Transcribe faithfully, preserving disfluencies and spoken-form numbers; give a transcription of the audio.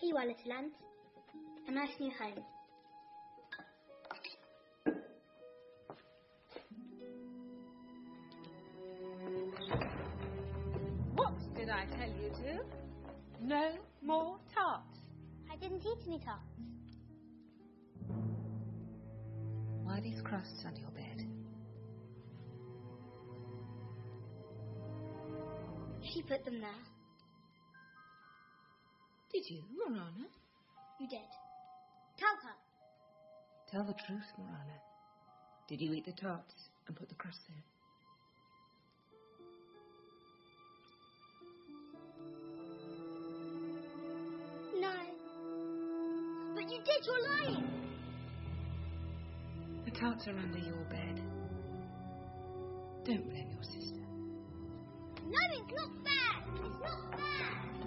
you are, little ant. A nice new home. What did I tell you to? No more tarts. I didn't eat any tarts. Why are these crusts under your bed? She put them there. Did you, Morana? You did. Tell her. Tell the truth, Morana. Did you eat the tarts and put the crust there? No. But you did, you're lying. The tarts are under your bed. Don't blame your sister. No, it's not fair. It's not fair.